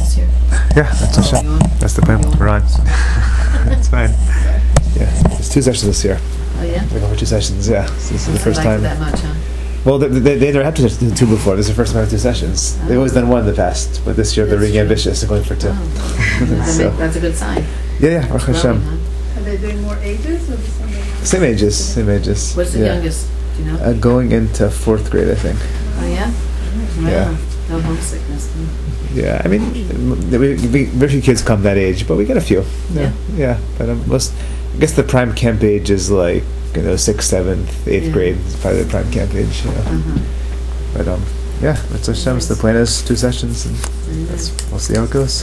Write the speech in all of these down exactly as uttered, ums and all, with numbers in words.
this year? Yeah, that's Oh, Hashem. you on? That's the plan. You on? We're on. That's fine. Yeah, it's two sessions this year. Oh, yeah? We're going for two sessions, yeah. So this is the What's it first like time. that much, huh? Well, they, they, they never had to do two before. This is the first time I have two sessions. They've always done one in the past, but this year they're That's being true. ambitious and going for two. Oh. That's, So- a, that's a good sign. Yeah, yeah, Baruch Hashem. Growing, huh? Are they doing more ages or just something? Same ages, same ages. What's the yeah. youngest? Do you know? Uh, going into fourth grade, I think. Oh, yeah? Yeah. Wow. No homesickness. huh? Yeah, I mean, m- we, we, very few kids come that age, but we get a few. Yeah, yeah. But um, most, I guess the prime camp age is like you know sixth, seventh, eighth Yeah. grade is probably the prime camp age. You know. Uh-huh. But um, yeah, that's Hashem's. The plan is two sessions, and Very that's, nice. we'll see how it goes.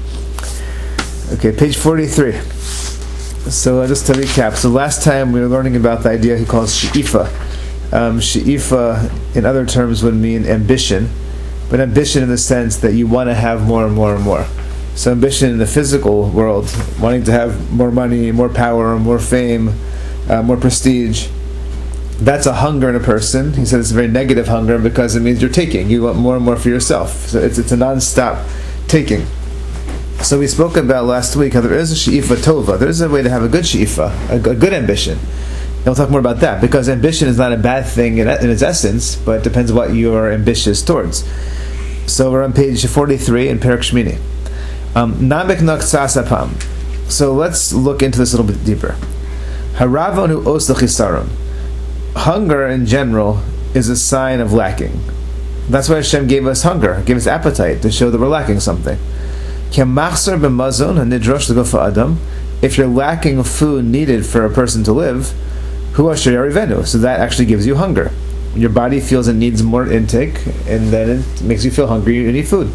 Okay, page forty-three. So uh, just to recap, so last time we were learning about the idea he calls she'ifa. Um, she'ifa, in other terms, would mean ambition, but ambition in the sense that you want to have more and more and more. So ambition in the physical world, wanting to have more money, more power, more fame, uh, more prestige. That's a hunger in a person. He said it's a very negative hunger because it means you're taking. You want more and more for yourself. So it's it's a non-stop taking. So we spoke about last week how there is a she'ifa tova. There is a way to have a good she'ifa, a, a good ambition. And we'll talk more about that because ambition is not a bad thing in, in its essence, but it depends what you are ambitious towards. So we're on page forty-three in Perek Shmini. Um, Namek naktsas apam. So let's look into this a little bit deeper. Haravonu os lechisaron. Hunger in general is a sign of lacking. That's why Hashem gave us hunger, gave us appetite to show that we're lacking something. Kemachzor b'mazon hanidrosh l'gofa adam. If you're lacking food needed for a person to live, hu asher yarivenu. So that actually gives you hunger. Your body feels it needs more intake, and then it makes you feel hungry. You need food.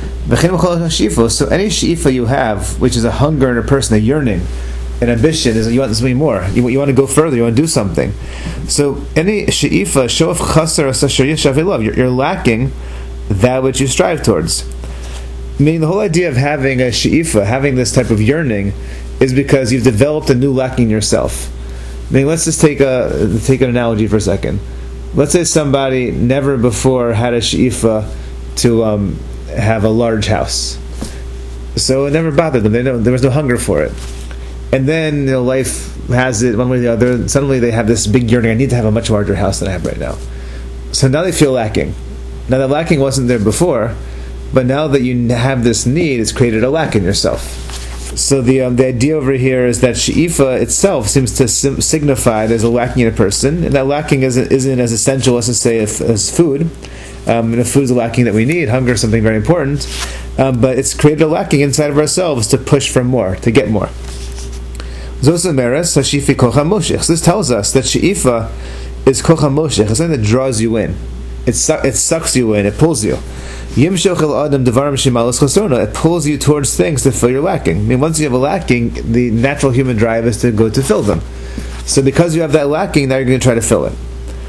So any she'ifa you have, which is a hunger in a person, a yearning, an ambition, is you want something more. You, you want to go further. You want to do something. So any she'ifa, show of chasar asher yeshav love. You're lacking that which you strive towards. Meaning the whole idea of having a she'ifa, having this type of yearning, is because you've developed a new lacking in yourself. I mean, let's just take a take an analogy for a second. Let's say somebody never before had a she'ifa to um, have a large house, so it never bothered them. They know there was no hunger for it, and then you know, life has it one way or the other. Suddenly they have this big yearning. I need to have a much larger house than I have right now. So now they feel lacking. Now that lacking wasn't there before, but now that you have this need, it's created a lack in yourself. So the um, the idea over here is that she'ifa itself seems to sim- signify there's a lacking in a person, and that lacking isn't, isn't as essential as to say as, as food. Um, and if food is a lacking that we need, hunger is something very important, um, but it's created a lacking inside of ourselves to push for more, to get more. So this tells us that she'ifa is kocha moshech. It's something that draws you in. It, su- it sucks you in. It pulls you. It pulls you towards things to fill your lacking. I mean, once you have a lacking, the natural human drive is to go to fill them. So because you have that lacking, now you're going to try to fill it.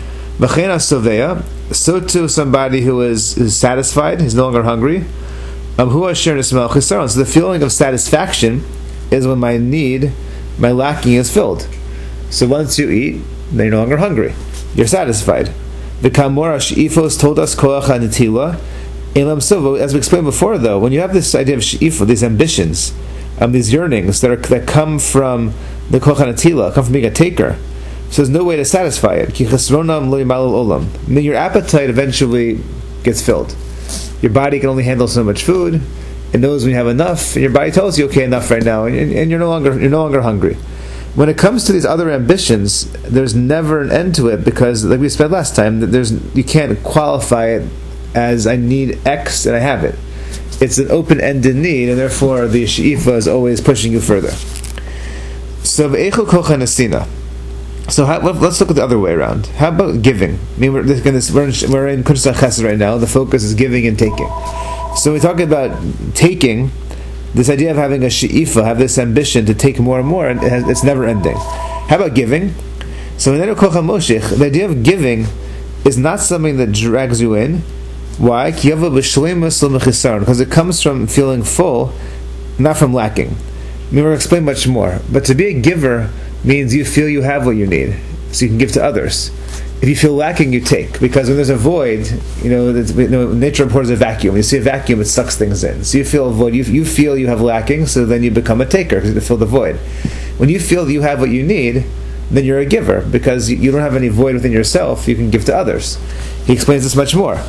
So too somebody who is, is satisfied, is no longer hungry. So the feeling of satisfaction is when my need, my lacking is filled. So once you eat, then you're no longer hungry. You're satisfied. The Kamora She'ifos told us Koach HaNetila. As we explained before, though, when you have this idea of she'ifa, these ambitions, um, these yearnings that are that come from the koach hanetila, come from being a taker, so there's no way to satisfy it. Ki chesronam lo yimalul olam. I mean, your appetite eventually gets filled. Your body can only handle so much food. It knows when you have enough, and your body tells you, okay, enough right now, and, and you're no longer you're no longer hungry. When it comes to these other ambitions, there's never an end to it because, like we said last time, that there's you can't qualify it as I need X and I have it. It's an open-ended need, and therefore the she'ifa is always pushing you further. So v'eichel kocha nesina. So how, let's look at the other way around. How about giving? I mean, we're, we're in we're in Kunstach Chesed right now. The focus is giving and taking. So we're talking about taking. This idea of having a she'ifa, have this ambition to take more and more, and it has, it's never ending. How about giving? So the idea of giving is not something that drags you in. Why? Because it comes from feeling full, not from lacking. I mean, we'll explain much more. But to be a giver means you feel you have what you need, so you can give to others. If you feel lacking, you take, because when there's a void, you know, it's, you know nature abhors a vacuum. When you see a vacuum, it sucks things in. So you feel a void. You, you feel you have lacking, so then you become a taker because you fill the void. When you feel that you have what you need, then you're a giver, because you, you don't have any void within yourself. You can give to others. He explains this much more.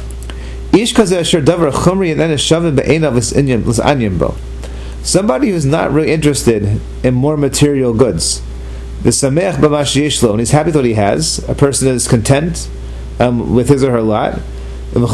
Somebody who's not really interested in more material goods, the samech b'ma sheyesh lo, and he's happy with what he has. A person is content um, with his or her lot. So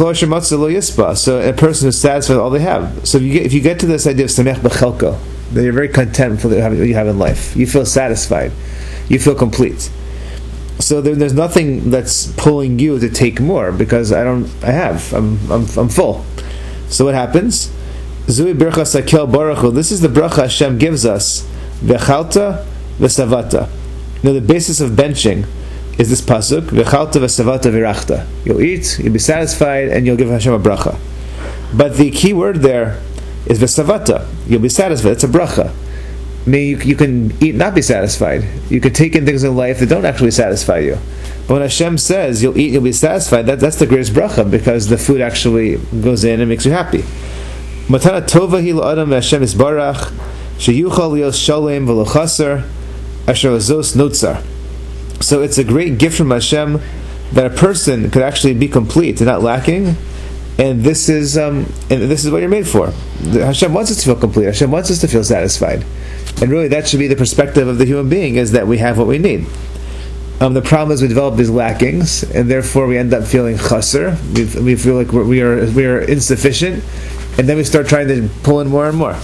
a person who's satisfied with all they have. So if you get, if you get to this idea of samech b'chelko, then you're very content with what you have in life. You feel satisfied. You feel complete. So there, there's nothing that's pulling you to take more, because I don't. I have. I'm. I'm. I'm full. So what happens? Zui birchas hakel baruch hu. This is the bracha Hashem gives us. V'chalta v'savata. Now the basis of benching is this pasuk, v'chalta v'savata v'irachta. You'll eat, you'll be satisfied, and you'll give Hashem a bracha. But the key word there is v'savata. You'll be satisfied. It's a bracha. I mean, you, you can eat, not be satisfied. You can take in things in life that don't actually satisfy you. But when Hashem says you'll eat, you'll be satisfied, that, that's the greatest bracha, because the food actually goes in and makes you happy. Matana tova hi la'adam v'Hashem isbarach sheyuchal lios shalem v'lo chaser asher lazos notzar. So it's a great gift from Hashem that a person could actually be complete and not lacking, and this is um, and this is what you're made for. Hashem wants us to feel complete. Hashem wants us to feel satisfied, and really that should be the perspective of the human being: is that we have what we need. Um, the problem is we develop these lackings, and therefore we end up feeling chaser. We, we feel like we're, we are we are insufficient, and then we start trying to pull in more and more.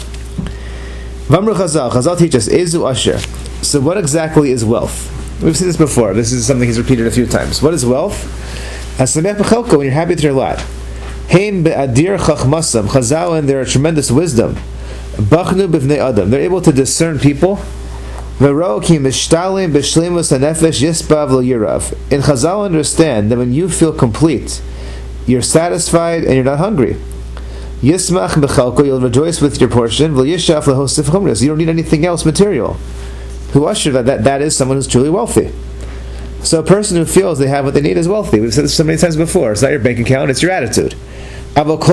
Vamru Chazal, Chazal teaches Ezu Asher. So what exactly is wealth? We've seen this before. This is something he's repeated a few times. What is wealth? Hasamech b'chelko, when you're happy with your lot. Heim be'adir chachmasam, Chazal, and their tremendous wisdom. Bachnu b'vnei adam. They're able to discern people. V'ro ki mishtalim b'shleimus hanefesh yispav lo yirav. And Chazal understand that when you feel complete, you're satisfied and you're not hungry. Yismach b'chalko, you'll rejoice with your portion. V'yishaf lehosif chumras. You don't need anything else material. Who usher that, that that is someone who's truly wealthy. So a person who feels they have what they need is wealthy. We've said this so many times before. It's not your bank account; it's your attitude. But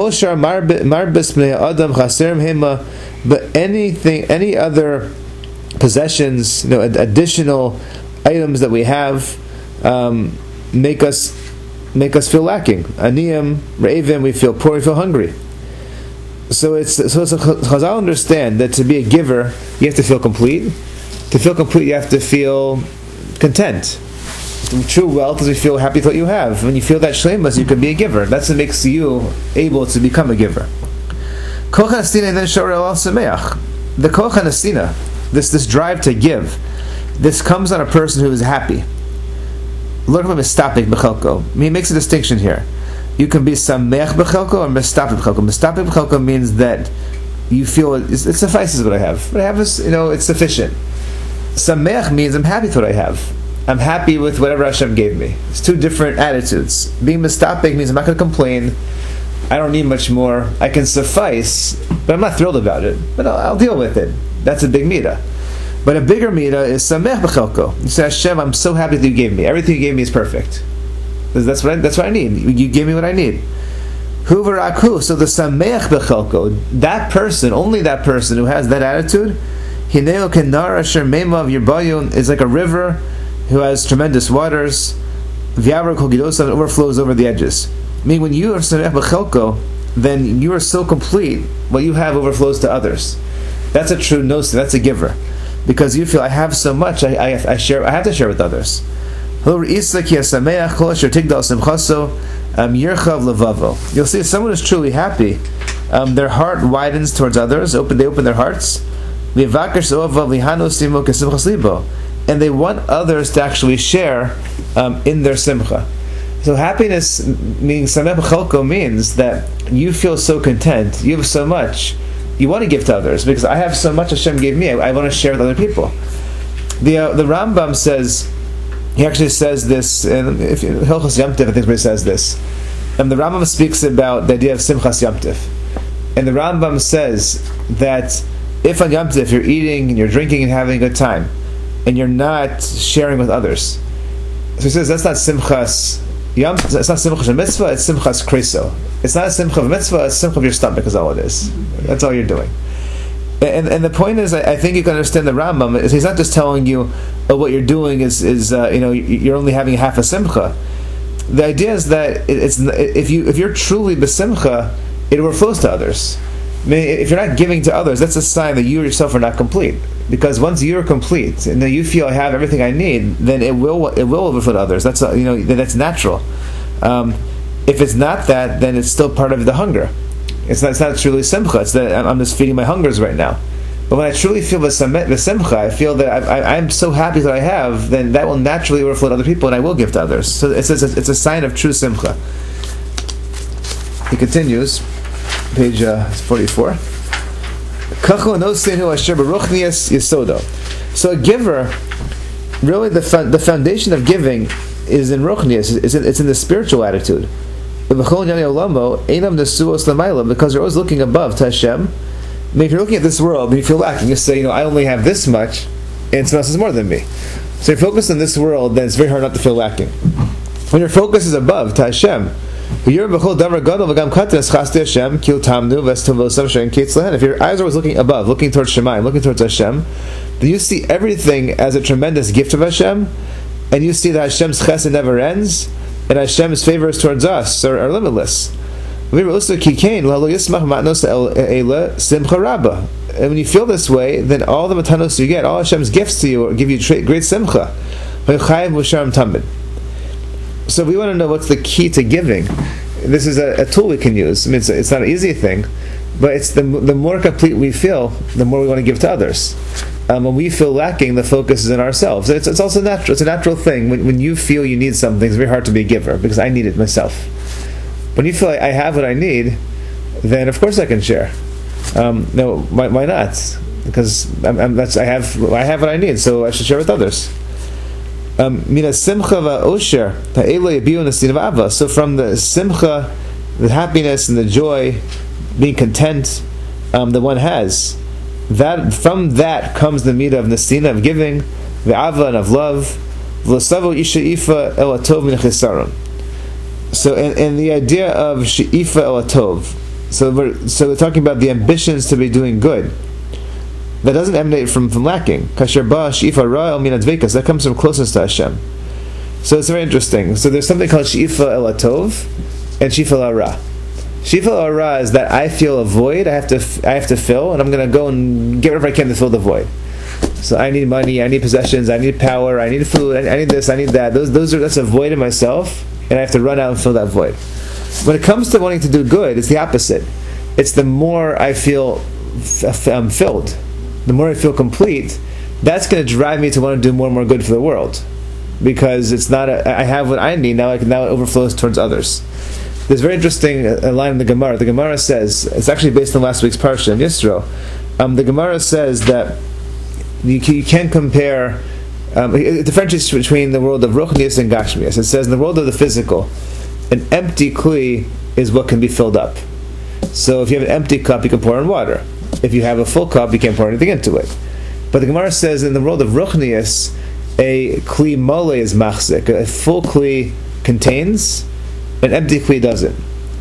anything, any other possessions, you know, additional items that we have, um, make us make us feel lacking. Aniyim, re'evim, we feel poor, we feel hungry. So it's so, so Chazal understand that to be a giver, you have to feel complete. To feel complete, you have to feel content. True wealth is you feel happy with what you have. When you feel that shleimus, you can be a giver. That's what makes you able to become a giver. The koch hanastina, this this drive to give, this comes on a person who is happy. Learn from mistapik b'chelko. He makes a distinction here. You can be samech b'chelko or mistapik b'chelko. Mistapik b'chelko means that you feel it, it suffices what I have. What I have is, you know, it's sufficient. Samech means I'm happy with what I have. I'm happy with whatever Hashem gave me. It's two different attitudes. Being mistapik means I'm not going to complain. I don't need much more. I can suffice, but I'm not thrilled about it. But I'll, I'll deal with it. That's a big midah. But a bigger midah is samech b'chelko. You say, Hashem, I'm so happy that you gave me. Everything you gave me is perfect. That's what I, that's what I need. You gave me what I need. Hu v'rakhu. So the samech b'chelko, that person, only that person who has that attitude, hineo kenar asher meima v'yirbayun, is like a river who has tremendous waters. V'yavra kol gidosav, it overflows over the edges. Meaning, when you are samech b'chelko, then you are so complete. What you have overflows to others. That's a true nosa. That's a giver, because you feel I have so much. I, I, I share. I have to share with others. You'll see, if someone is truly happy, um, their heart widens towards others. Open, they open their hearts, and they want others to actually share um, in their simcha. So happiness, meaning samech b'chelko, means that you feel so content. You have so much. You want to give to others, because I have so much Hashem gave me. I, I want to share with other people. The uh, the Rambam says, he actually says this, and if Hilchos Yom Tov, I think where he says this. And the Rambam speaks about the idea of Simchas Yom Tov. And the Rambam says that if on Yom Tov you're eating and you're drinking and having a good time, and you're not sharing with others, So he says that's not simchas yom. It's not simchas of mitzvah. It's simchas kreso. It's not a simcha of mitzvah. It's simcha of your stomach. Is all it is. Mm-hmm. That's all you're doing. And and the point is, I, I think you can understand the Rambam. Is he's not just telling you, oh, what you're doing is is uh, you know you're only having half a simcha. The idea is that it, it's if you if you're truly besimcha, it overflows to others. I mean, if you're not giving to others, that's a sign that you yourself are not complete. Because once you're complete and then you feel I have everything I need, then it will it will overflow to others. That's a, you know that's natural. Um, if it's not that, then it's still part of the hunger. It's not, it's not truly simcha. It's that I'm just feeding my hungers right now. But when I truly feel the simcha, I feel that I, I, I'm so happy that I have, then that will naturally overflow to other people, and I will give to others. So it's, it's, a, it's a sign of true simcha. He continues, page uh, forty-four. So a giver, really the the foundation of giving is in ruchnius. It's in, it's in the spiritual attitude. Because you're always looking above to Hashem. I mean, if you're looking at this world and you feel lacking, you say, you know, I only have this much, and someone else has more than me. So you're focused on this world, then it's very hard not to feel lacking. When your focus is above to Hashem, if your eyes are always looking above, looking towards Shemayim, looking towards Hashem, then you see everything as a tremendous gift of Hashem, and you see that Hashem's chesed never ends, and Hashem's favors towards us are, are limitless. And when you feel this way, then all the matanos you get, all Hashem's gifts to you, give you great simcha. So we want to know what's the key to giving. This is a, a tool we can use. I mean, it's, it's not an easy thing, but it's the the more complete we feel, the more we want to give to others. Um, when we feel lacking, the focus is in ourselves. It's, it's also natural. It's a natural thing. When, when you feel you need something, it's very hard to be a giver because I need it myself. When you feel like I have what I need, then of course I can share. Um, no, why, why not? Because I'm, I'm, that's I have I have what I need, so I should share with others. Um, so from the simcha, the happiness and the joy, being content, um, that one has, that from that comes the midah of nesina, of giving, the ava and of love. So, and, and the idea of she'ifa el atov. So we're so we're talking about the ambitions to be doing good. That doesn't emanate from, from lacking. Kasher ba she'ifa ra el min advekas. That comes from closeness to Hashem. So it's very interesting. So there's something called she'ifa el atov and she'ifa el ra. She'ifa el ra is that I feel a void. I have to I have to fill, and I'm going to go and get whatever I can to fill the void. So I need money. I need possessions. I need power. I need food. I, I need this. I need that. Those those are that's a void in myself, and I have to run out and fill that void. When it comes to wanting to do good, it's the opposite. It's the more I feel f- um, filled, the more I feel complete, that's going to drive me to want to do more and more good for the world. Because it's not a, I have what I need, now I can, now it overflows towards others. There's a very interesting uh, line in the Gemara. The Gemara says, it's actually based on last week's Parsha in Yisro. Um, the Gemara says that you, you can't compare, um, it differentiates between the world of Ruchnius and Gashmius. It says in the world of the physical, an empty kli is what can be filled up. So if you have an empty cup, you can pour in water. If you have a full cup, you can't pour anything into it. But the Gemara says in the world of Ruchnius, a kli mole is machzik. A full kli contains, an empty kli doesn't.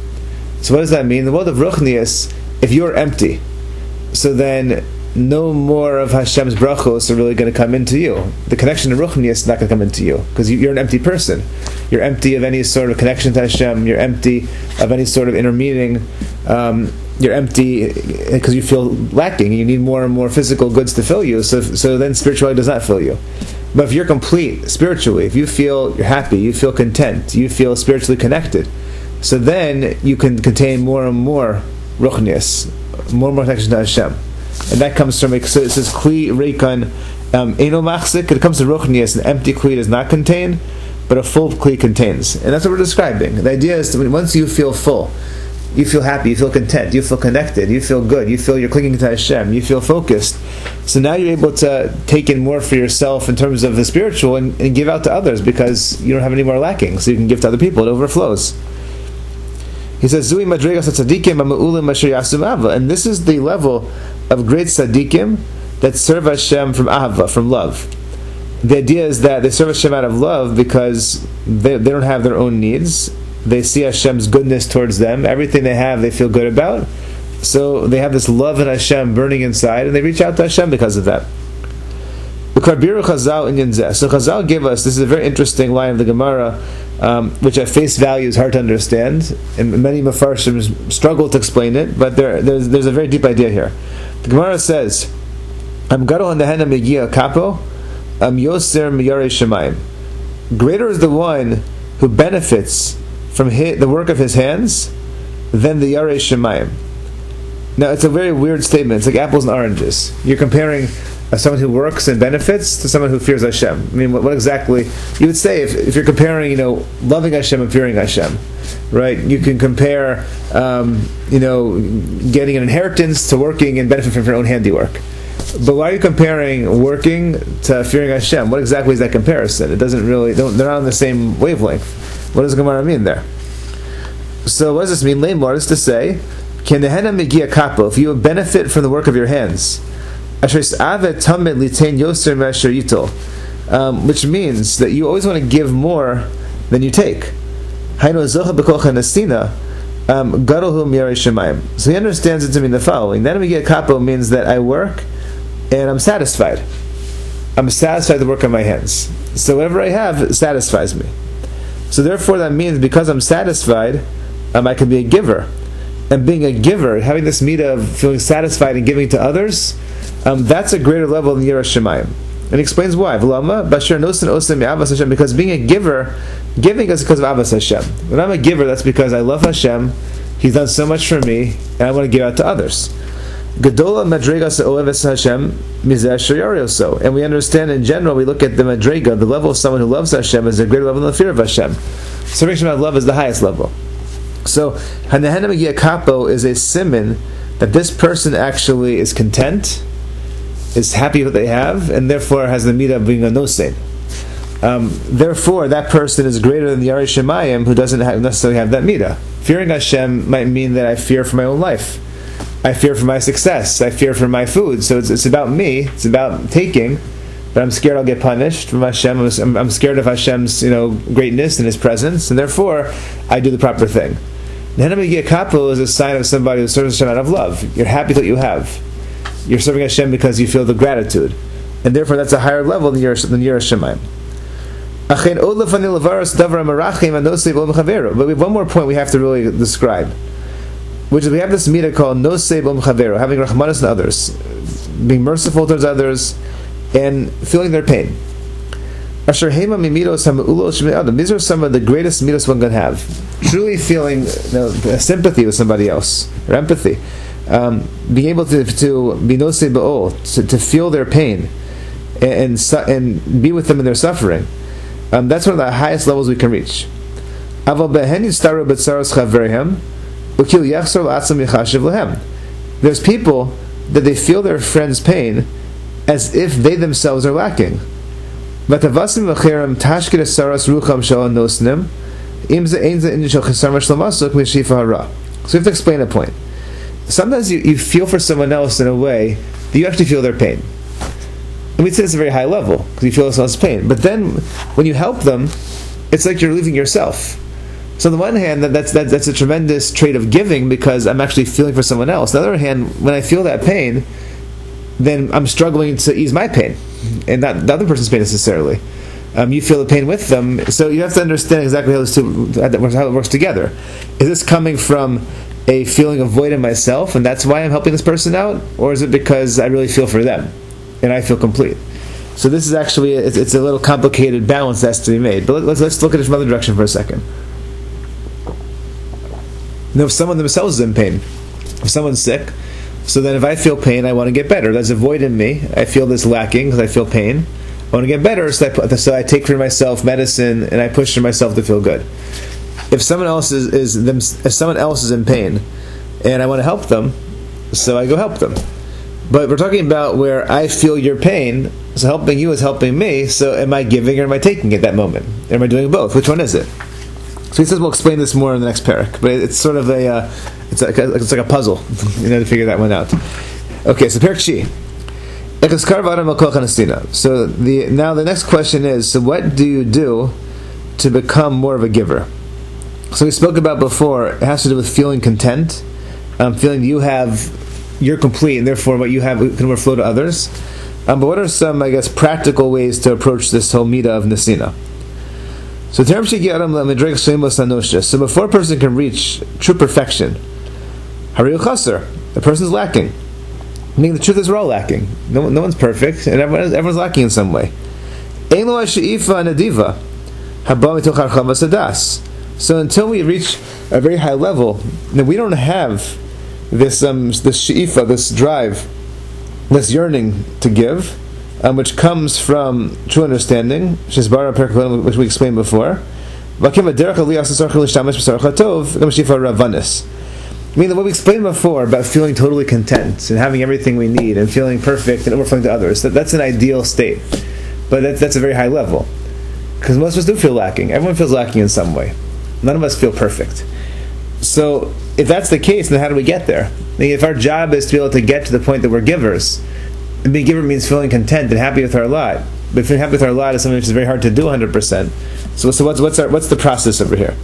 So what does that mean? In the world of Ruchnius, if you're empty, so then no more of Hashem's brachos are really going to come into you. The connection to Ruchnius is not going to come into you because you're an empty person. You're empty of any sort of connection to Hashem. You're empty of any sort of inner meaning. Um, you're empty because you feel lacking. You need more and more physical goods to fill you. So, so then spirituality does not fill you. But if you're complete spiritually, if you feel you're happy, you feel content, you feel spiritually connected, so then you can contain more and more Ruchnius, more and more connection to Hashem. And that comes from, so it says kli reikon eno machzik. It comes to ruchnius, an empty kli does not contain, but a full kli contains, and that's what we're describing. The idea is that once you feel full, you feel happy, you feel content, you feel connected, you feel good, you feel you're clinging to Hashem, you feel focused. So now you're able to take in more for yourself in terms of the spiritual and, and give out to others because you don't have any more lacking, so you can give to other people. It overflows. He says, Zui madregas tzadikim ma'ulim asher yasum ava, and this is the level of great tzadikim that serve Hashem from ahava, from love. the idea is that they serve Hashem out of love because they, they don't have their own needs. They see Hashem's goodness towards them. Everything they have, they feel good about. So they have this love in Hashem burning inside, and they reach out to Hashem because of that. So Chazal gave us, this is a very interesting line of the Gemara, um, which at face value is hard to understand, and many Mefarshim struggle to explain it, but there, there's, there's a very deep idea here. The Gemara says, Am gadol hanehena migia kapo, am yoser miyarei shemayim. Greater is the one who benefits from his, the work of his hands than the yarei shemayim. Now, it's a very weird statement. It's like apples and oranges. You're comparing uh, someone who works and benefits to someone who fears Hashem. I mean, what, what exactly you would say if, if you're comparing, you know, loving Hashem and fearing Hashem, right? You can compare, um, you know, getting an inheritance to working and benefiting from your own handiwork. But why are you comparing working to fearing Hashem? What exactly is that comparison? It doesn't really. They're not on the same wavelength. What does Gemara mean there? So, what does this mean? Lamor is to say, Kenehena megia kapo, if you benefit from the work of your hands, um, which means that you always want to give more than you take. Um, so he understands it to mean the following. Then megia kapo means that I work and I'm satisfied. I'm satisfied with the work of my hands. So whatever I have satisfies me. So therefore that means because I'm satisfied, um, I can be a giver. And being a giver, having this midah of feeling satisfied and giving to others, um, that's a greater level than Yiras Shemayim. And he explains why. Because being a giver, giving is because of Avas Hashem. When I'm a giver, that's because I love Hashem, He's done so much for me, and I want to give out to others. Gedola madrega se'oleves Hashem mizeh asher. And we understand in general, we look at the madrega, the level of someone who loves Hashem, as a greater level than the fear of Hashem. Serving Hashem out of love is the highest level. So, Hanehena Megia Kapo is a siman that this person actually is content, is happy with what they have, and therefore has the midah of being a nosein. Um, therefore, that person is greater than the Yarei Shemayim, who doesn't have, necessarily have that midah. Fearing Hashem might mean that I fear for my own life. I fear for my success. I fear for my food. So it's, it's about me. It's about taking. But I'm scared I'll get punished from Hashem. I'm, I'm scared of Hashem's, you know, greatness and His presence, and therefore I do the proper thing. Nehena Megia Kapo is a sign of somebody who serves Hashem out of love. You're happy with what you have. You're serving Hashem because you feel the gratitude, and therefore that's a higher level than Yiras Shemayim. But we have one more point we have to really describe, which is we have this midah called nosei b'om chavero, having rachmanis on others, being merciful towards others, and feeling their pain. These are some of the greatest midos one can have. Truly feeling, you know, sympathy with somebody else, or empathy. Um, being able to, to be nosei b'ol, to, to feel their pain, and, and, and be with them in their suffering. Um, that's one of the highest levels we can reach. There's people that they feel their friend's pain as if they themselves are lacking. So we have to explain a point. Sometimes you, you feel for someone else in a way that you actually feel their pain. And we'd say it's a very high level, because you feel someone's pain. But then, when you help them, it's like you're leaving yourself. So on the one hand, that, that's, that, that's a tremendous trait of giving, because I'm actually feeling for someone else. On the other hand, when I feel that pain, then I'm struggling to ease my pain, and not the other person's pain necessarily. Um, you feel the pain with them, so you have to understand exactly how, those two, how it works together. Is this coming from a feeling of void in myself, and that's why I'm helping this person out? Or is it because I really feel for them, and I feel complete? So this is actually, it's, it's a little complicated balance that has to be made. But let's, let's look at it from another direction for a second. Now, if someone themselves is in pain, if someone's sick, so then if I feel pain, I want to get better. There's a void in me. I feel this lacking because I feel pain. I want to get better, so I, put, so I take for myself medicine and I push for myself to feel good. If someone else is, is them, if someone else is in pain, and I want to help them, so I go help them. But we're talking about where I feel your pain, so helping you is helping me. So am I giving or am I taking at that moment? Or am I doing both? Which one is it? So he says we'll explain this more in the next parak, but it's sort of a uh, it's like a, it's like a puzzle, you know, to figure that one out. Okay, so parak Shi. So So the now the next question is: so what do you do to become more of a giver? So we spoke about before. It has to do with feeling content, um, feeling you have, you're complete, and therefore what you have can overflow to others. Um, but what are some, I guess, practical ways to approach this whole midah of nesina? So So before a person can reach true perfection, the person is lacking. Meaning the truth is we're all lacking. No, no one's perfect, and everyone, everyone's lacking in some way. So until we reach a very high level, then we don't have this um, this she'ifa, this drive, this yearning to give, um, which comes from true understanding, which we explained before. Meaning what we explained before about feeling totally content and having everything we need and feeling perfect and overflowing to others, that, that's an ideal state. But that, that's a very high level. Because most of us do feel lacking. Everyone feels lacking in some way. None of us feel perfect. So if that's the case, then how do we get there? I mean, if our job is to be able to get to the point that we're givers, and being a giver means feeling content and happy with our lot. But feeling happy with our lot is something which is very hard to do one hundred percent. So, so what's, what's, our, what's the process over here?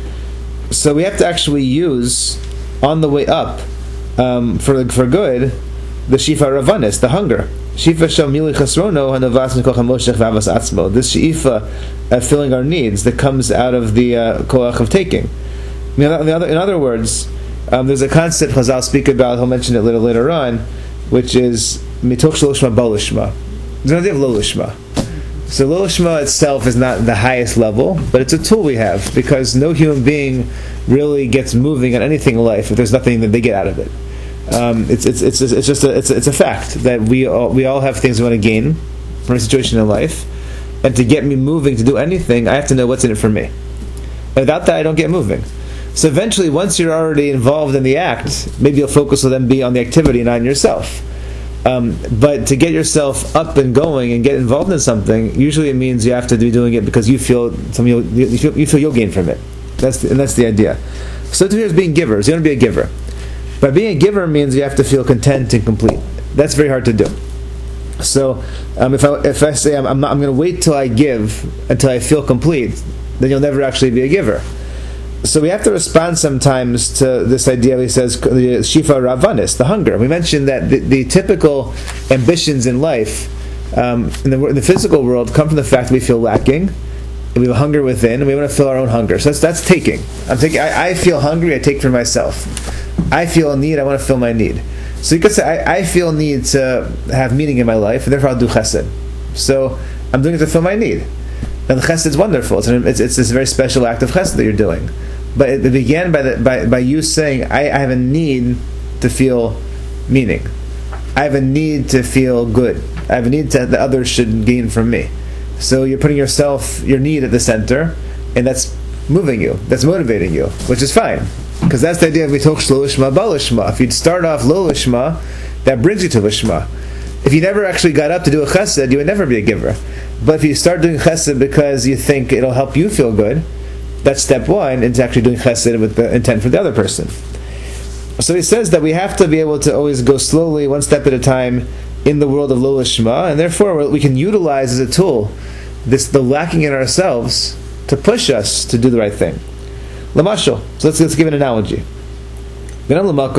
So we have to actually use, on the way up, um, for for good, the shifa ravanis, the hunger. Shifa shel mili chasrono hanavas mikoch hamoshech v'avas atzmo. This shifa, uh, filling our needs, that comes out of the uh, koach of taking. In other, in other words, um, there's a concept Chazal speak about. He'll mention it a little later on, which is mitoch shlishma balishma. There's an idea of lo lishma. So lo lishma itself is not the highest level, but it's a tool we have, because no human being really gets moving on anything in life if there's nothing that they get out of it. Um, it's it's it's it's just a, it's it's a fact that we all we all have things we want to gain from a situation in life, and to get me moving to do anything, I have to know what's in it for me. Without that, I don't get moving. So eventually, once you're already involved in the act, maybe your focus will then be on the activity, not on yourself. Um, but to get yourself up and going and get involved in something, usually it means you have to be doing it because you feel something you'll, you feel, you feel you'll gain from it. That's the, and that's the idea. So to here is being givers. You want to be a giver. But being a giver means you have to feel content and complete. That's very hard to do. So um, if I if I say I'm I'm, I'm going to wait till I give until I feel complete, then you'll never actually be a giver. So we have to respond sometimes to this idea. He says the shifa ravanis, the hunger. We mentioned that the, the typical ambitions in life, um, in, the, in the physical world, come from the fact that we feel lacking, and we have a hunger within, and we want to fill our own hunger. So that's that's taking. I'm taking. I, I feel hungry. I take for myself. I feel a need. I want to fill my need. So you could say I, I feel a need to have meaning in my life, and therefore I'll do chesed. So I'm doing it to fill my need. And the chesed is wonderful. It's, an, it's it's this very special act of chesed that you're doing. But it began by, the, by by you saying, I, I have a need to feel meaning. I have a need to feel good. I have a need to, that others should gain from me. So you're putting yourself, your need at the center, and that's moving you. That's motivating you, which is fine. Because that's the idea of mitoch shlo lishma ba lishma. If you'd start off lo lishma, that brings you to lishma. If you never actually got up to do a chesed, you would never be a giver. But if you start doing chesed because you think it'll help you feel good, that's step one into actually doing chesed with the intent for the other person. So he says that we have to be able to always go slowly, one step at a time, in the world of lo lishma, and therefore we can utilize as a tool this the lacking in ourselves to push us to do the right thing. Lamashal. So let's, let's give an analogy. We know when it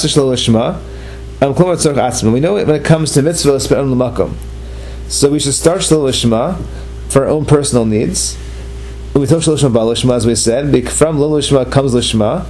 comes to mitzvah, so we should start shlo lishma for our own personal needs. We talk shlo lishma ba lishma, as we said. From lo lishma comes lishma.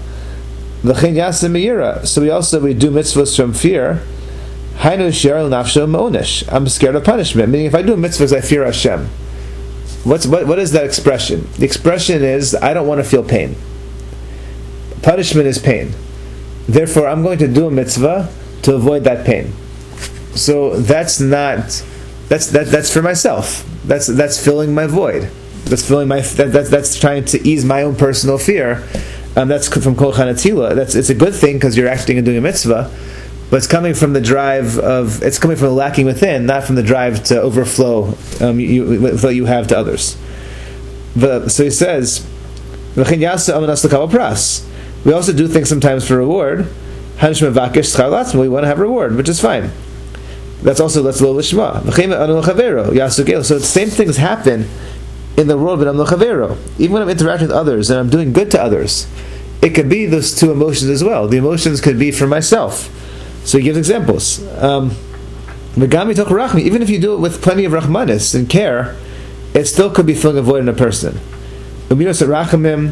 So we also we do mitzvahs from fear. I'm scared of punishment. Meaning, if I do mitzvahs, I fear Hashem. What's what? What is that expression? The expression is I don't want to feel pain. Punishment is pain. Therefore, I'm going to do a mitzvah to avoid that pain. So that's not that's that that's for myself. That's that's filling my void. That's filling my that, that's that's trying to ease my own personal fear. Um, that's from kol chanatila. That's it's a good thing because you're acting and doing a mitzvah, but it's coming from the drive of it's coming from the lacking within, not from the drive to overflow um, you, what you have to others. But, so he says, we also do things sometimes for reward. We want to have reward, which is fine. That's also that's lo lishma. So the same things happen in the world of Am Chavero. Even when I'm interacting with others and I'm doing good to others, it could be those two emotions as well. The emotions could be for myself. So he gives examples. Um, even if you do it with plenty of rachmanis and care, it still could be filling a void in a person. Whether I'm showing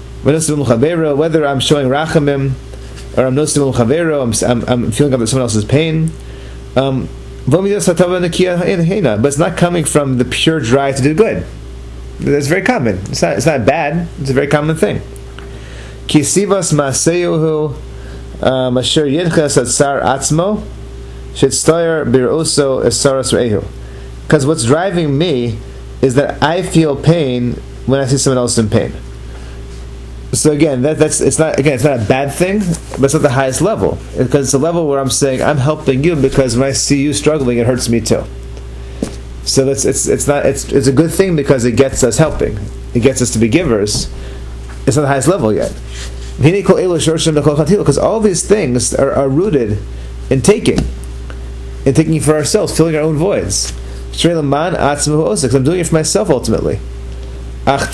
rachamim or I'm nosim chavero, I'm, I'm feeling up someone else's pain. Um, but it's not coming from the pure drive to do good. That's very common. It's not. It's not bad. It's a very common thing. Kisivas maseyuhu masher yidches atzar atzmo shitstoyer biroso esaras reihu. Because what's driving me is that I feel pain when I see someone else in pain. So again, that, that's it's not again it's not a bad thing, but it's not the highest level, because it's a level where I'm saying I'm helping you because when I see you struggling, it hurts me too. So that's it's it's not it's it's a good thing because it gets us helping, it gets us to be givers. It's not the highest level yet, because all these things are, are rooted in taking, in taking for ourselves, filling our own voids. I'm doing it for myself ultimately. But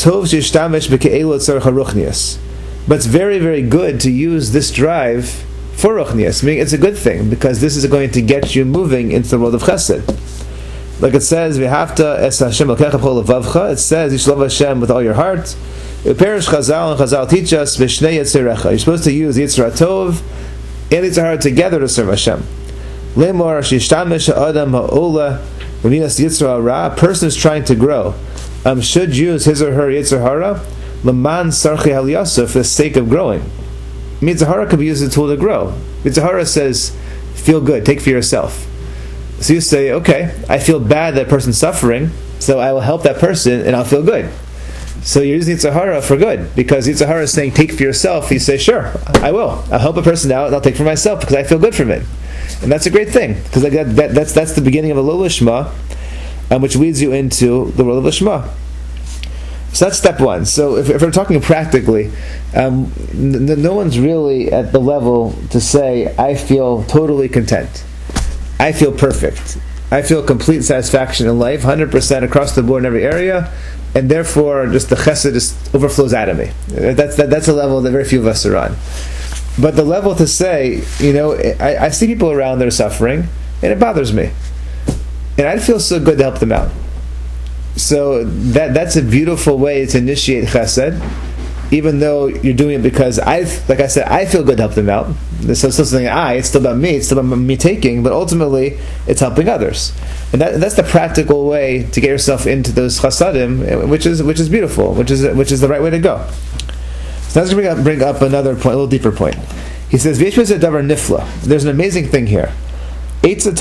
it's very, very good to use this drive for ruchnias. Meaning it's a good thing because this is going to get you moving into the world of chesed. Like it says, "V'havta es Hashem elkecha b'chol levavcha." It says, "You should love Hashem with all your heart." Perish Chazal and Chazal teach us v'shnei yetzirecha. You're supposed to use Yitzhar Tov and Yitzhar Hara together to serve Hashem. Lemor shishtamesh ha'adam ha'ola v'minas Yitzhar Hara. A person is trying to grow. Um, should use his or her Yitzhar Hara l'man sarchi hal yasuf for the sake of growing. Yitzhar Hara could be used as a tool to grow. Yitzhar Hara says, "Feel good, take for yourself." So you say, "Okay, I feel bad that person's suffering, so I will help that person and I'll feel good." So you're using Yitzhar Hara for good because Yitzhar Hara is saying, "Take for yourself." You say, "Sure, I will. I'll help a person out and I'll take for myself because I feel good from it," and that's a great thing because that, that, that's that's the beginning of a lo lishma. Um, which leads you into the world of Lishma. So that's step one. So if, if we're talking practically, um, n- no one's really at the level to say, I feel totally content. I feel perfect. I feel complete satisfaction in life, one hundred percent across the board in every area, and therefore just the chesed just overflows out of me. That's that, that's a level that very few of us are on. But the level to say, you know, I, I see people around that are suffering, and it bothers me. And I'd feel so good to help them out. So that that's a beautiful way to initiate chesed, even though you're doing it because I, like I said, I feel good to help them out. So it's still something I. It's still about me. It's still about me taking, but ultimately it's helping others. And that, that's the practical way to get yourself into those chasadim, which is which is beautiful, which is which is the right way to go. So now let's bring up, bring up another point, a little deeper point. He says, "V'yesh davar nifla." There's an amazing thing here. I'll give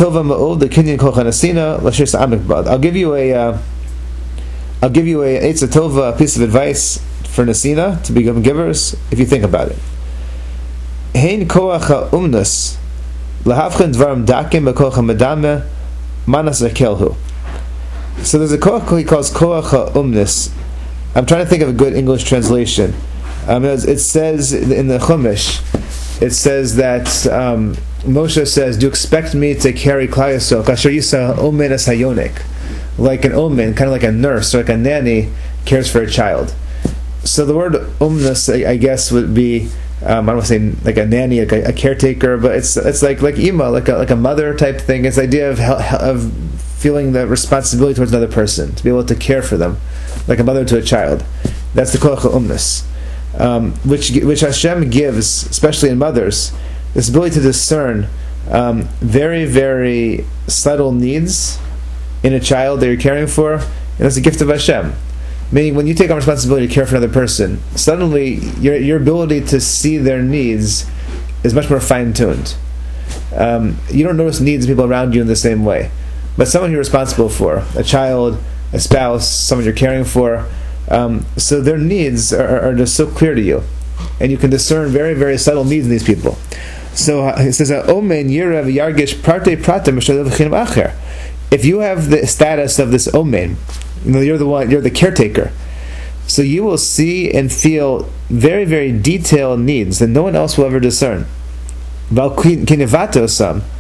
you a, uh, I'll give you a Eitz Tova, a piece of advice for Nasina to become givers. If you think about it, Hein koach ha'umnus lahavchen dvarim dakim bekoach ha'madame manas akelhu. So there's a koach he calls koach ha'umnus. I'm trying to think of a good English translation. Um, it says in the Chumash, it says that. Um, Moshe says, "Do you expect me to carry Klal Yisrael? Kasher yisa omen as hayonik, like an omen, kind of like a nurse or like a nanny cares for a child." So the word omnus, I, I guess, would be um, I don't want to say like a nanny, like a, a caretaker, but it's it's like like ima, like a like a mother type thing. It's the idea of of feeling the responsibility towards another person, to be able to care for them, like a mother to a child. That's the koach omnus, um, which which Hashem gives, especially in mothers. This ability to discern um, very, very subtle needs in a child that you're caring for, and that's a gift of Hashem. Meaning, when you take on responsibility to care for another person, suddenly your your ability to see their needs is much more fine-tuned. Um, you don't notice needs of people around you in the same way. But someone you're responsible for, a child, a spouse, someone you're caring for, um, so their needs are, are just so clear to you. And you can discern very, very subtle needs in these people. So uh, it says, "Omen yirav yargish parte pratim v'shalev acher." If you have the status of this omen, you know, you're the one, you're the caretaker. So you will see and feel very, very detailed needs that no one else will ever discern. Val kinevato sam,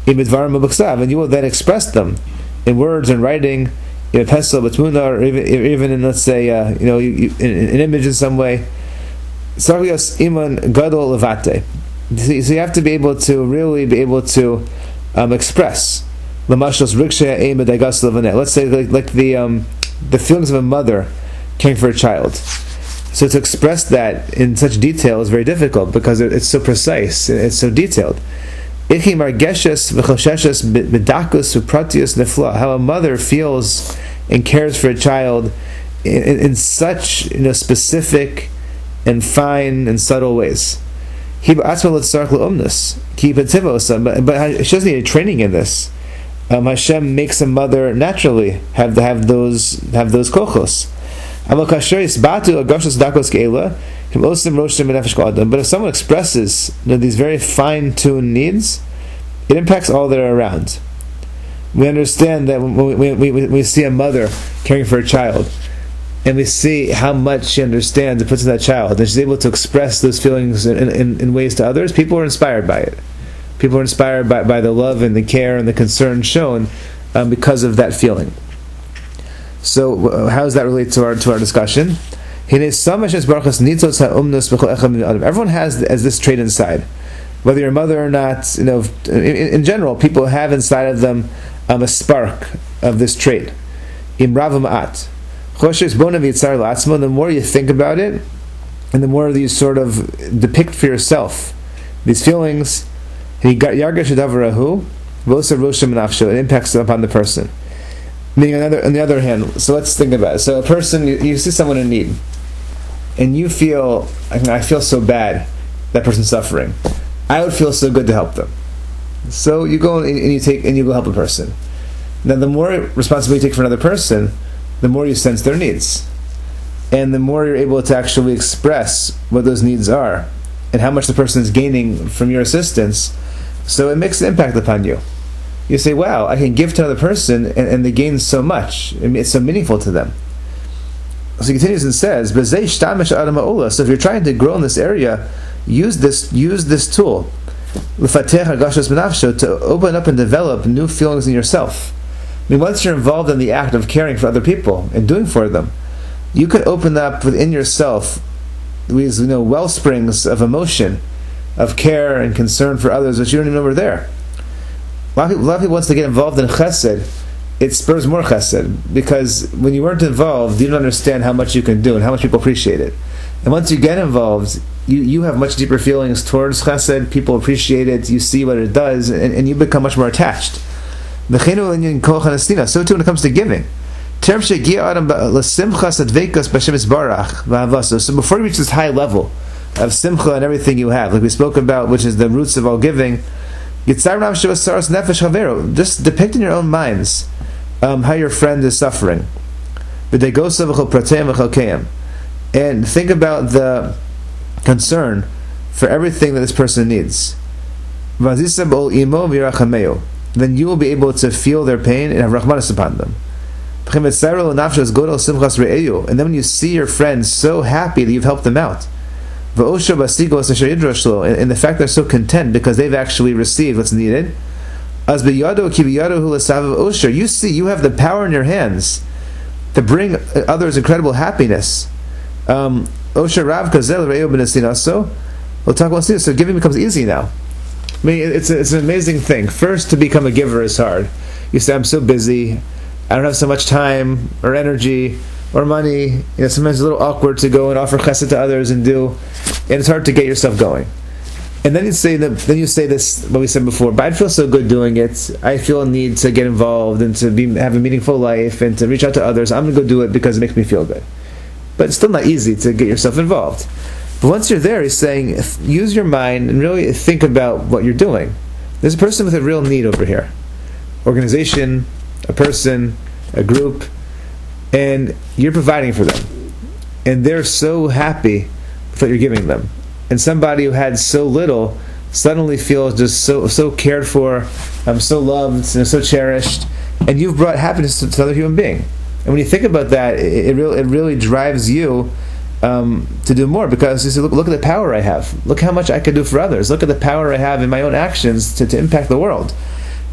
and you will then express them in words and writing, in a pencil, betmuna, or even, even in, let's say, uh, you know, you, you, in, in an image in some way. Sargios iman gadol levate. So you have to be able to really be able to um, express. Let's say like, like the um, the feelings of a mother caring for a child. So to express that in such detail is very difficult because it, it's so precise, it's so detailed. How a mother feels and cares for a child in, in, in such, you know, specific and fine and subtle ways. But, but she doesn't need a training in this. Um, Hashem makes a mother naturally have to have those have those kochos. But if someone expresses, you know, these very fine-tuned needs, it impacts all that are around. We understand that when we, we, we, we see a mother caring for a child, and we see how much she understands and puts in that child, and she's able to express those feelings in, in, in ways to others, people are inspired by it. People are inspired by, by the love and the care and the concern shown um, because of that feeling. So, uh, how does that relate to our to our discussion? Everyone has as this trait inside, whether you're a mother or not. You know, in, in general, people have inside of them um, a spark of this trait. The more you think about it, and the more you sort of depict for yourself these feelings, it impacts upon the person. Meaning, on the, other, on the other hand, so let's think about it. So a person, you, you see someone in need, and you feel, I feel so bad, that person's suffering. I would feel so good to help them. So you go and you take and you go help a person. Now, the more responsibility you take for another person, the more you sense their needs, and the more you're able to actually express what those needs are, and how much the person is gaining from your assistance. So it makes an impact upon you. You say, wow, I can give to another person, and, and they gain so much. I mean, it's so meaningful to them. So he continues and says, so if you're trying to grow in this area, use this use this tool to open up and develop new feelings in yourself. I mean, once you're involved in the act of caring for other people and doing for them, you can open up within yourself these, you know, well springs of emotion, of care and concern for others that you don't even know were there. A lot of people, a lot of people wants to get involved in chesed. It spurs more chesed, because when you weren't involved, you don't understand how much you can do and how much people appreciate it. And once you get involved, you, you have much deeper feelings towards chesed. People appreciate it. You see what it does, and, and you become much more attached. So too when it comes to giving. So before you reach this high level of simcha and everything you have, like we spoke about, which is the roots of all giving, just depict in your own minds um, how your friend is suffering, and think about the concern for everything that this person needs. Then you will be able to feel their pain and have rahmanas upon them. And then when you see your friends so happy that you've helped them out, and the fact they're so content because they've actually received what's needed, you see you have the power in your hands to bring others incredible happiness. Um, we'll talk about this. So giving becomes easy now. I mean, it's a, it's an amazing thing. First, to become a giver is hard. You say, I'm so busy, I don't have so much time or energy or money. You know, sometimes it's a little awkward to go and offer chesed to others and do, and it's hard to get yourself going. And then you say that, then you say this, what we said before, but I feel so good doing it. I feel a need to get involved and to be have a meaningful life and to reach out to others. I'm going to go do it because it makes me feel good. But it's still not easy to get yourself involved. But once you're there, he's saying, use your mind and really think about what you're doing. There's a person with a real need over here. Organization, a person, a group, and you're providing for them. And they're so happy with what you're giving them. And somebody who had so little suddenly feels just so so cared for, um, so loved, and so cherished, and you've brought happiness to, to another human being. And when you think about that, it, it really it really drives you um, to do more, because you say, look, look at the power I have. Look how much I can do for others. Look at the power I have in my own actions to, to impact the world.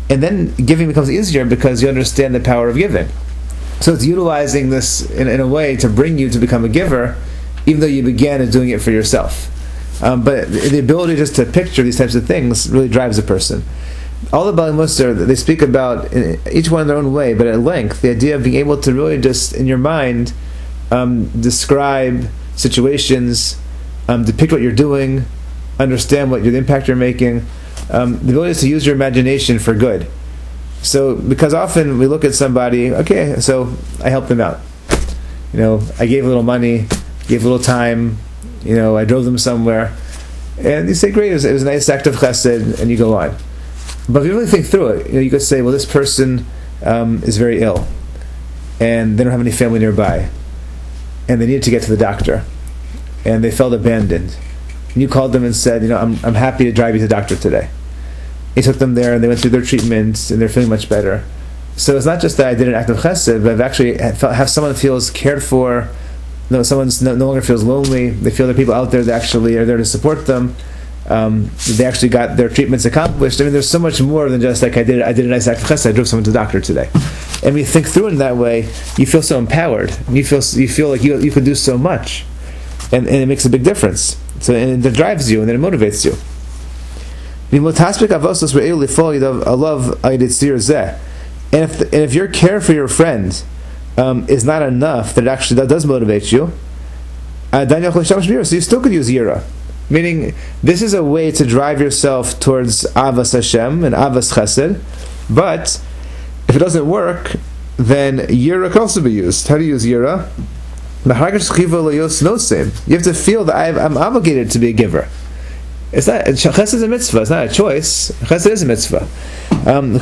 and then giving becomes easier because you understand the power of giving. So it's utilizing this in, in a way to bring you to become a giver, even though you began as doing it for yourself. Um, but the ability just to picture these types of things really drives a person. All the Bali Musar, they speak about, in each one in their own way, but at length, the idea of being able to really just, in your mind, um, describe situations, um, depict what you're doing, understand what the impact you're making. Um, the ability is to use your imagination for good. So, because often we look at somebody, okay, so I helped them out. You know, I gave a little money, gave a little time, you know, I drove them somewhere. And you say, great, it was, it was a nice act of chesed, and you go on. But if you really think through it, you know, you could say, well, this person um, is very ill, and they don't have any family nearby, and they needed to get to the doctor, and they felt abandoned. And you called them and said, you know, I'm I'm happy to drive you to the doctor today. You took them there, and they went through their treatments, and they're feeling much better. So it's not just that I did an act of chesed, but I've actually felt, have someone feels cared for. No, someone's no, no longer feels lonely. They feel there are people out there that actually are there to support them. Um, they actually got their treatments accomplished. I mean, there's so much more than just like I did. I did a nice act of chesed. I drove someone to the doctor today. And when you think through it in that way, you feel so empowered. You feel you feel like you you could do so much, and, and it makes a big difference. So and it drives you and then it motivates you. And if and if your care for your friend um, is not enough, that it actually that does motivate you, uh, so you still could use yira. Meaning, this is a way to drive yourself towards Avas Hashem and Avas Chesed. But if it doesn't work, then Yira can also be used. How do you use Yira? You have to feel that I've, I'm obligated to be a giver. It's not Chesed is a mitzvah. It's not a choice. Chesed is a mitzvah. Um,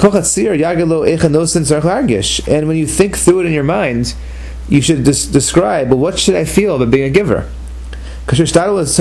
and when you think through it in your mind, you should des- describe, well, what should I feel about being a giver? When you actually do a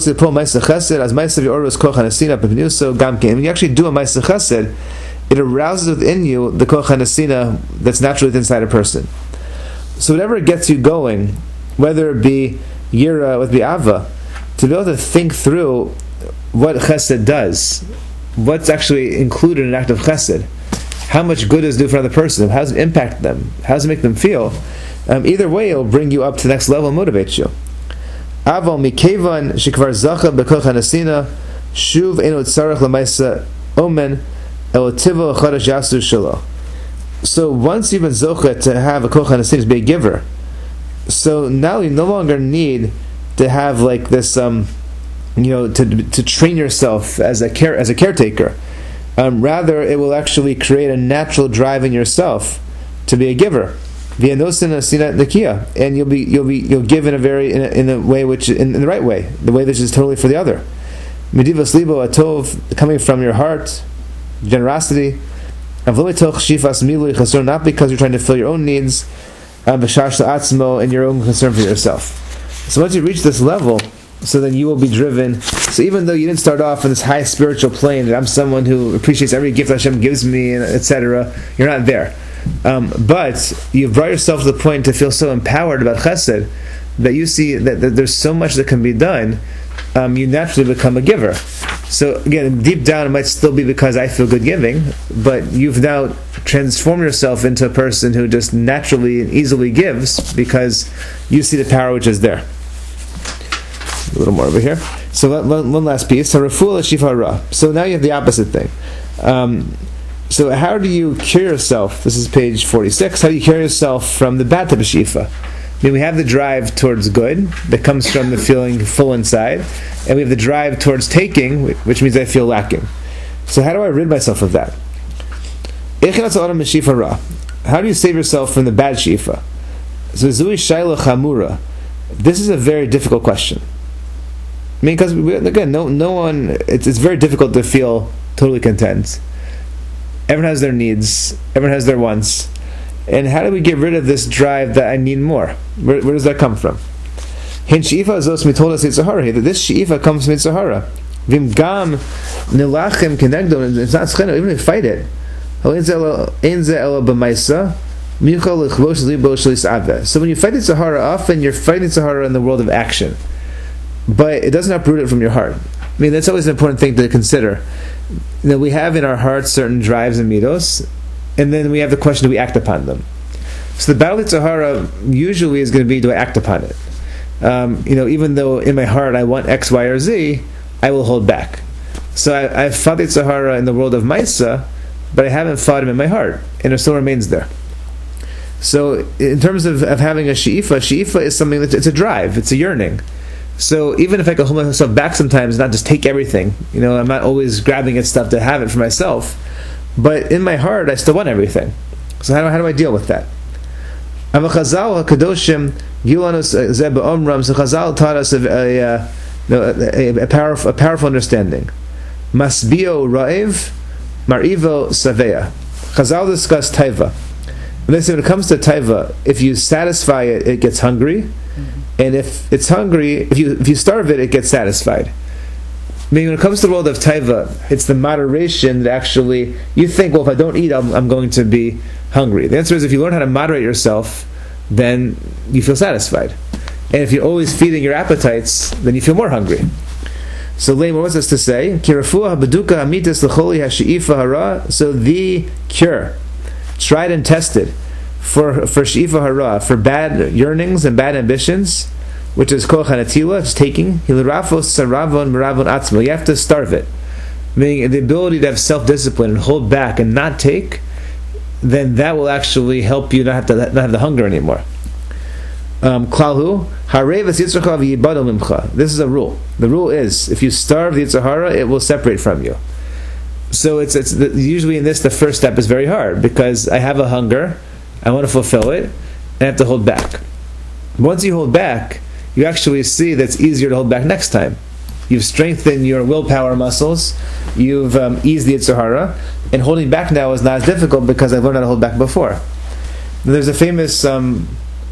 ma'aseh chesed, it arouses within you the koach hanasina that's naturally inside a person. So whatever gets you going, whether it be yira, whether it be ava, to be able to think through what chesed does, what's actually included in an act of chesed, how much good does it do for another person, how does it impact them, how does it make them feel, um, either way it will bring you up to the next level and motivate you. Aval mikevan shekvar zacha bekoch hanasina shuv eno tzarech lemaisa omen elotivo chadash yasu shelo. So once you've been zocha to have a koch hanasina, to be a giver, so now you no longer need to have like this, um, you know, to to train yourself as a care as a caretaker. Um, rather, it will actually create a natural drive in yourself to be a giver. And you'll be you'll be you'll give in a very in a, in a way which in, in the right way, the way which is totally for the other. Medivas libo atov, coming from your heart, generosity. Not because you're trying to fill your own needs, and your own concern for yourself. So once you reach this level, so then you will be driven. So even though you didn't start off on this high spiritual plane, that I'm someone who appreciates every gift Hashem gives me, and et cetera, you're not there. Um, but you've brought yourself to the point to feel so empowered about chesed that you see that, that there's so much that can be done. Um, you naturally become a giver. So again, deep down it might still be because I feel good giving, but you've now transformed yourself into a person who just naturally and easily gives because you see the power which is there. A little more over here. So one, one last piece. So now you have the opposite thing. Um, So how do you cure yourself? This is page forty-six. How do you cure yourself from the bad type of shifa? I mean, we have the drive towards good that comes from the feeling full inside, and we have the drive towards taking, which means I feel lacking. So how do I rid myself of that? How do you save yourself from the bad shifa? So zui shaila chamura. This is a very difficult question. I mean, because again, no, no one. It's, it's very difficult to feel totally content. Everyone has their needs. Everyone has their wants. And how do we get rid of this drive that I need more? Where, where does that come from? Hin she'ifa zos mitola Sahara. This she'ifa comes from Sahara. Vim gam nilachim kenegdo. It's not scheno. Even if we fight it. So when you fight the Sahara, often you're fighting Sahara in the world of action. But it doesn't uproot it from your heart. I mean, that's always an important thing to consider. you know, we have in our hearts certain drives and midos, and then we have the question: do we act upon them? So the battle of Tzahara usually is going to be: do I act upon it? Um, you know, even though in my heart I want X, Y, or Z, I will hold back. So I, I've fought the Tzahara in the world of Maisa, but I haven't fought him in my heart, and it still remains there. So in terms of, of having a she'ifa, she'ifa is something that it's a drive, it's a yearning. So even if I can hold myself back sometimes, not just take everything, you know, I'm not always grabbing at stuff to have it for myself, but in my heart I still want everything. So how do, how do I deal with that? Chazal HaKadoshim Gilanus Zeb Omram. So Chazal taught us a, a, a, a, powerful, a powerful understanding. Masbio Ra'iv Marivo Saveya. Chazal discussed taiva. And they say when it comes to taiva, if you satisfy it, it gets hungry, mm-hmm. and if it's hungry, if you if you starve it, it gets satisfied. I mean, when it comes to the world of taiva, it's the moderation that actually you think, well, if I don't eat, I'm, I'm going to be hungry. The answer is, if you learn how to moderate yourself, then you feel satisfied. And if you're always feeding your appetites, then you feel more hungry. So, Lane, what was this to say? So the cure, tried and tested, for for she'ifa hara, for bad yearnings and bad ambitions, which is koach hanatila, it's taking. Hilirafos saravon meravon atzmo. You have to starve it, meaning the ability to have self-discipline and hold back and not take. Then that will actually help you not have to not have the hunger anymore. Klalhu harevas yitzchaka v'yibadol mimcha. This is a rule. The rule is, if you starve the Yetzer Hara, it will separate from you. So it's it's the, usually in this the first step is very hard, because I have a hunger, I want to fulfill it, and I have to hold back. Once you hold back, you actually see that it's easier to hold back next time. You've strengthened your willpower muscles, you've um, eased the Yetzer Hara, and holding back now is not as difficult because I've learned how to hold back before. There's a famous um,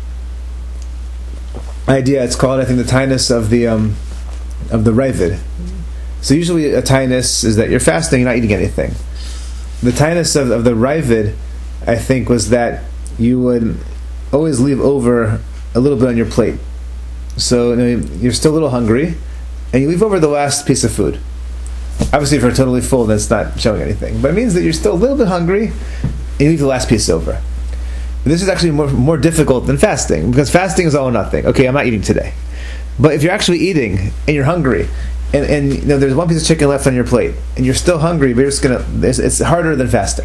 idea. It's called, I think, the tinus of the um, of the Ravid. So usually a tinus is that you're fasting, you're not eating anything. The tinus of, of the Ravid, I think, was that you would always leave over a little bit on your plate. So, you know, you're still a little hungry, and you leave over the last piece of food. Obviously, if you're totally full, that's not showing anything. But it means that you're still a little bit hungry, and you leave the last piece over. This is actually more more difficult than fasting, because fasting is all or nothing. Okay, I'm not eating today. But if you're actually eating, and you're hungry, and, and you know there's one piece of chicken left on your plate, and you're still hungry, but you're just gonna, it's, it's harder than fasting.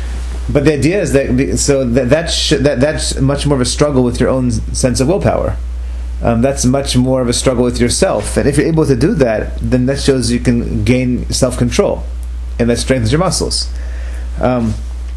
But the idea is that, so that that, sh- that that's much more of a struggle with your own sense of willpower. Um, that's much more of a struggle with yourself. And if you're able to do that, then that shows you can gain self-control, and that strengthens your muscles. Um,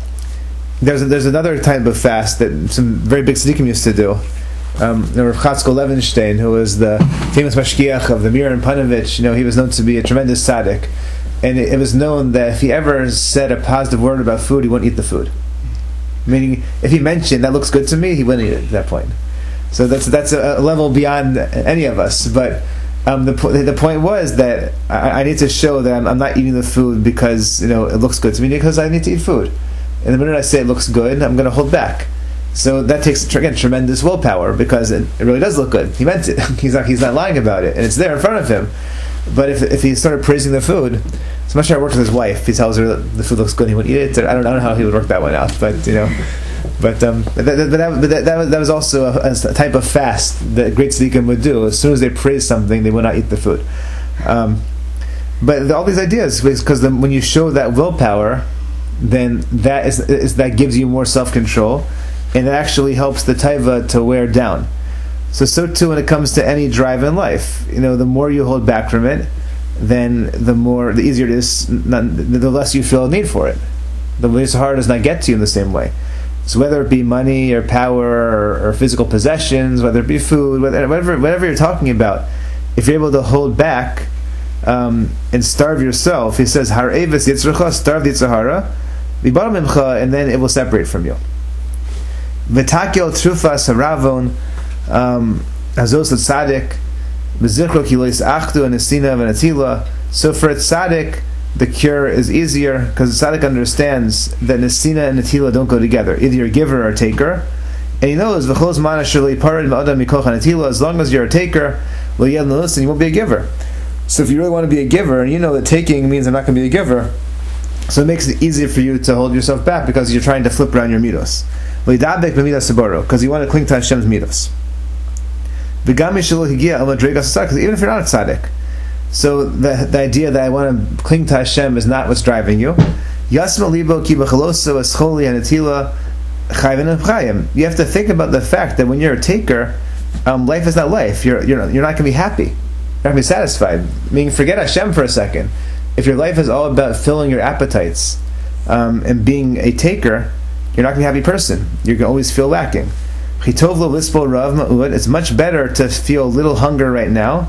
there's a, there's another type of fast that some very big tzaddikim used to do. Um, Rav Chatzkel Levenstein, who was the famous mashgiach of the Mir and Panovich, you know, he was known to be a tremendous tzaddik, and it, it was known that if he ever said a positive word about food, he wouldn't eat the food. Meaning, if he mentioned, that looks good to me, he wouldn't eat it at that point. So that's that's a level beyond any of us. But um, the the point was that I, I need to show that I'm, I'm not eating the food because, you know, it looks good to me, because I need to eat food. And the minute I say it looks good, I'm going to hold back. So that takes, again, tremendous willpower, because it, it really does look good. He meant it. He's not he's not lying about it, and it's there in front of him. But if if he started praising the food, so much I worked with his wife. He tells her that the food looks good, he would eat it. I don't, I don't know how he would work that one out, but you know. But um, but, that, but, that, but that, that, was, that was also a, a type of fast that great tzaddikim would do. As soon as they praise something, they would not eat the food. Um, but all these ideas, because when you show that willpower, then that is, is that gives you more self-control, and it actually helps the taiva to wear down. So so too when it comes to any drive in life, you know, the more you hold back from it, then the more the easier it is, not, the less you feel a need for it. The Yetzer Hara does not get to you in the same way. So whether it be money or power or, or physical possessions, whether it be food, whatever whatever you're talking about, if you're able to hold back um, and starve yourself, he says, "Har'eves yitzrecha," starve the Yetzer Hara, v'yibadol mimcha, and then it will separate from you. V'takel trufas haravon hazos l'tzadik v'zichro ki lo yisachdu anesina v'natila. So for a tzaddik, the cure is easier, because the tzaddik understands that nesina and netila don't go together. Either you're a giver or a taker, and he knows v'chol zman asher lo yipared ma'adam mikoch hanetila. As long as you're a taker, lo yed l'listen, you won't be a giver. So if you really want to be a giver, and you know that taking means I'm not going to be a giver, So it makes it easier for you to hold yourself back because you're trying to flip around your midos. Because you want to cling to Hashem's midos. Because even if you're not a tzaddik. So the, the idea that I want to cling to Hashem is not what's driving you. You have to think about the fact that when you're a taker, um, life is not life. You're you're you're not going to be happy. You're not going to be satisfied. I mean, forget Hashem for a second. If your life is all about filling your appetites um, and being a taker, you're not going to be a happy person. You're going to always feel lacking. It's much better to feel little hunger right now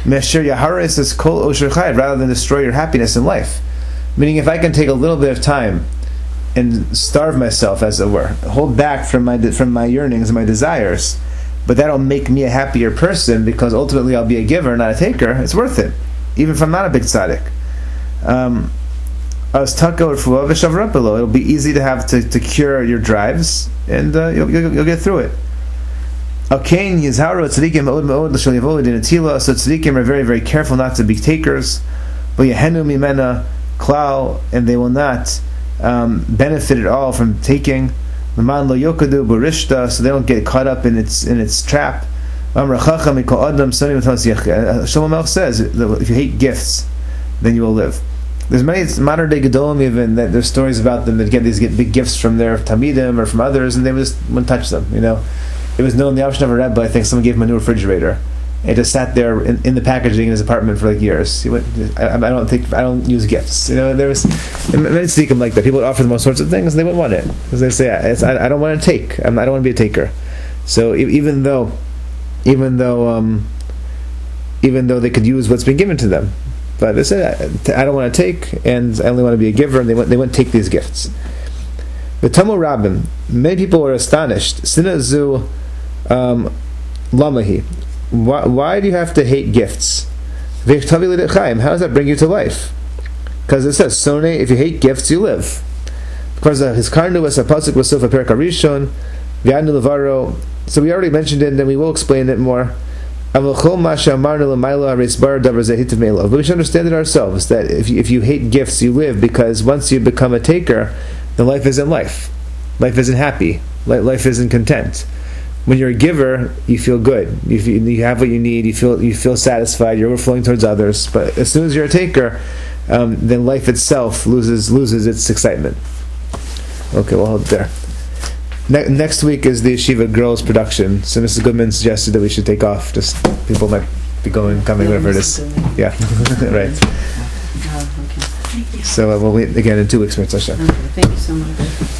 rather than destroy your happiness in life. Meaning, if I can take a little bit of time and starve myself, as it were, hold back from my from my yearnings and my desires, but that'll make me a happier person because ultimately I'll be a giver, not a taker. It's worth it, even if I'm not a big tzaddik. Um, it'll be easy to have to, to cure your drives, and uh, you'll, you'll, you'll get through it. So tzaddikim are very, very careful not to be takers. And they will not um, benefit at all from taking. So they don't get caught up in its in its trap. Shlomo Melech says that if you hate gifts, then you will live. There's many modern day Gedolim even that there's stories about them that get these get big gifts from their Talmidim or from others, and they just wouldn't touch them. You know, it was known the option of a Rebbe. I think someone gave him a new refrigerator. It just sat there in, in the packaging in his apartment for like years. He went, I, I don't think I don't use gifts. You know, there was many tzaddikim like that. People would offer them all sorts of things, and they wouldn't want it because they say, it's, I, I don't want to take. I'm, I don't want to be a taker. So e- even though, even though, um, even though they could use what's been given to them, but they said, I, I don't want to take, and I only want to be a giver, and they wouldn't, they wouldn't take these gifts. But Tamu Rabbim, many people were astonished. Sinazu um, Lamahi. Why, why do you have to hate gifts? How does that bring you to life? Because it says, Sone, if you hate gifts, you live. Of course, his karnu was a pasuk was sofa perek harishon, v'yadnu levaro. So we already mentioned it, and then we will explain it more. But we should understand it ourselves, that if you, if you hate gifts, you live, because once you become a taker, then life isn't life. Life isn't happy. Life isn't content. When you're a giver, you feel good. You, feel, you have what you need. You feel you feel satisfied. You're overflowing towards others. But as soon as you're a taker, um, then life itself loses loses its excitement. Okay, we'll hold it there. Ne- next week is the Yeshiva Girls production. So Missus Goodman suggested that we should take off. Just people might be going, coming, whatever it is. Yeah, right. Oh, okay. So uh, we'll meet again in two weeks. Mitzvah Hashem. Okay, thank you so much.